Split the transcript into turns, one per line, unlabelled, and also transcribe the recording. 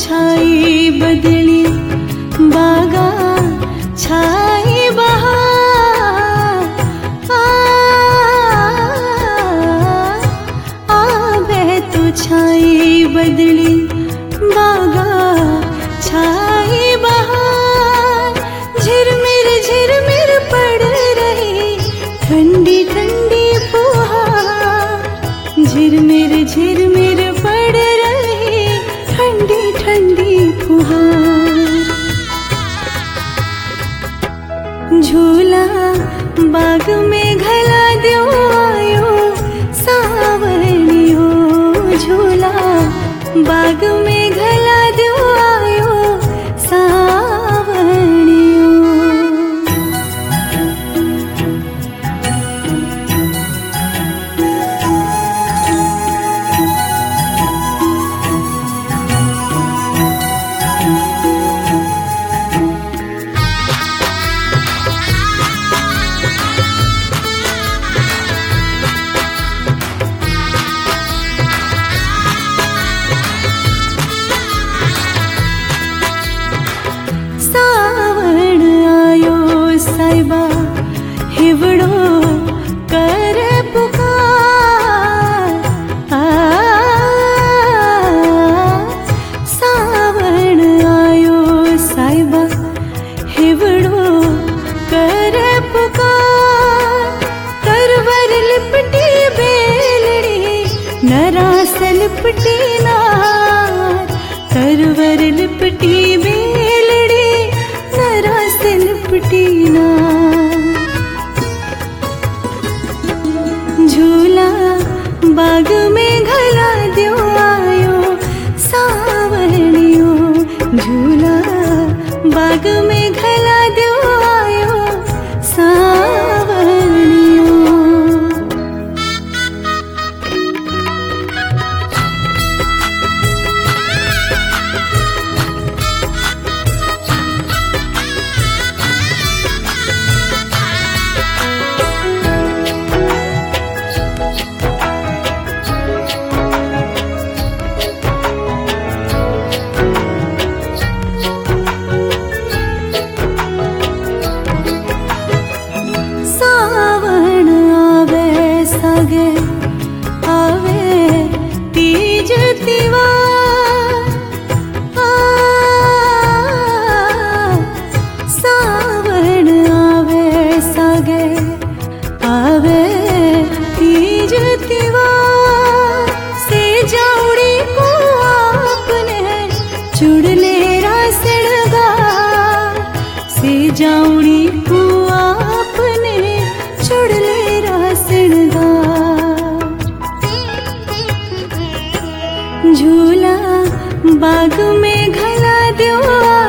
छाई बदली बागा छाई बहार आवे तो छाई बदली बागा छाई बहार झिरमिर पड़ रही ठंडी ठंडी फुहार झिरमिर पड़ रही ठंडी ठंडी फुहार झूला बाग में घला दो आयो सावनियो झूला बाग में घला दो आयो सावनियो साइबा हिवड़ो कर पुकार सावण आयो साइबा हिवड़ो कर पुकार करवर लिपटी बेलड़ी नरास लिपटी नार करवर लिपटी बेलड़ी नरास लिपटी झूला बाग में घला दो आयो सावनियो झूला बाग में घला दो आयो सावनियो सागे आवे तीज तिवार सावन आवे सागे आवे तीज तिवार से जाउड़ी को आपने चुड़ले रासड़गार से जाउड़ी को आपने चुड़ले झूला बाग में घला दो